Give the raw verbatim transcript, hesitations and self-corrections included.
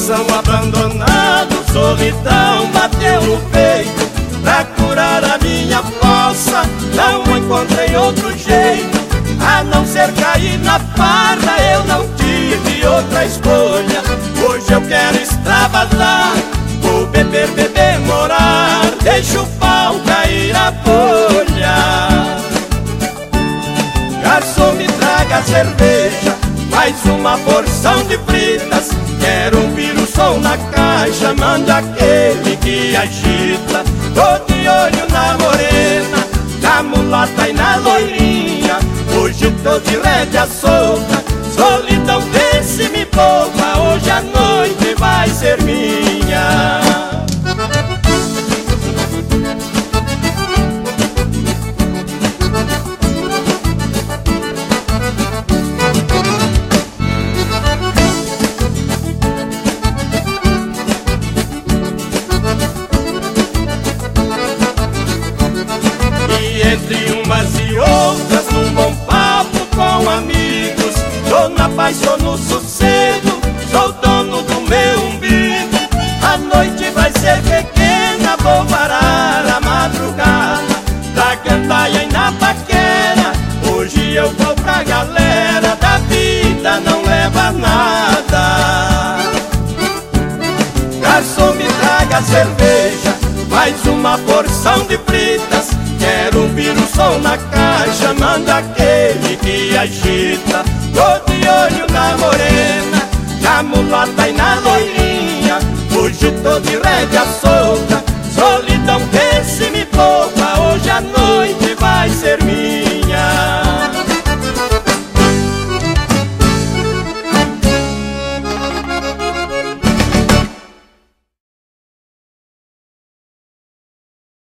coração abandonado, solidão bateu no peito. Pra curar a minha fossa, não encontrei outro jeito, a não ser cair na farra. Eu não tive outra escolha. Hoje eu quero extravasar, vou beber, beber, morar. Deixa o pau cair a folha. Garçom, me traga cerveja, mais uma porção de fritas. Quero ouvir o som na caixa, manda aquele que agita. Tô de olho na morena, na mulata e na loirinha. Hoje tô de rédea solta, solidão vê se me poupa. Hoje a noite vai ser minha. Entre umas e outras, num bom papo com amigos, tô na paz, tô no sossego, sou dono do meu umbigo. A noite vai ser pequena, vou varar a madrugada, da gandaia e na paquera. Hoje eu vou pra galera, da vida não leva nada. Garçom, me traga cerveja, mais uma porção de fritas. Quero ouvir o som na caixa, manda aquele que agita. Tô de olho na morena, na mulata e na loirinha. Hoje tô de rédea solta, solidão vê se me poupa. Hoje a noite vai ser minha.